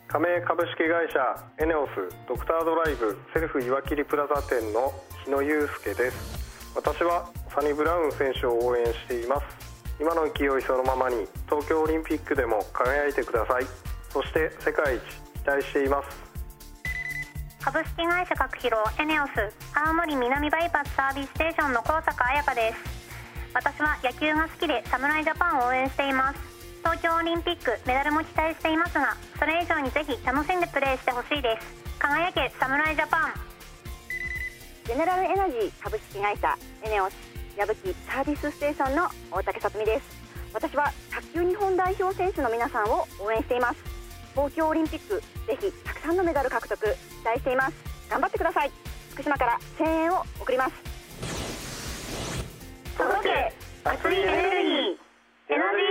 加盟株式会社エネオスドクタードライブセルフ岩切プラザ店の日野祐介です。私はサニブラウン選手を応援しています。今の勢いそのままに東京オリンピックでも輝いてください。そして世界一期待しています。 株式会社角広エネオス青森南バイパスサービスステーションの高坂彩香です。私は野球が好きで侍ジャパンを応援しています。東京オリンピックメダルも期待していますが、それ以上にぜひ楽しんでプレーしてほしいです。輝け侍ジャパン。 ゼネラルエナジー株式会社エネオス矢吹サービスステーションの大竹さつみです。私は卓球日本代表選手の皆さんを応援しています。東京オリンピックぜひたくさんのメダル獲得期待しています。頑張ってください。福島から声援を送ります。 届け熱いエネルギーエナジー